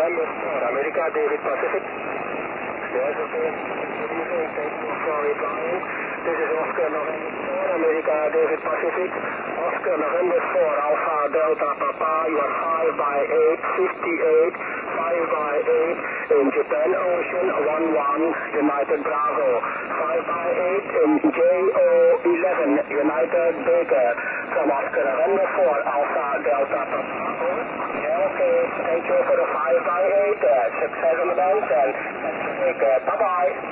November 4, America, David Pacific. Yes, okay. Good evening. Thank you for replying. This is Oscar November 4, America, David Pacific. Oscar November 4, Alpha Delta Papa. You are 5 by 8, 58, 5 by 8 in Japan Ocean, 11, United Bravo. 5 by 8 in JO 11, United Baker. From Oscar November 4, Alpha Delta Papa. Yeah, okay. Thank you for the 5 by 8. Success on the bounce and bye-bye.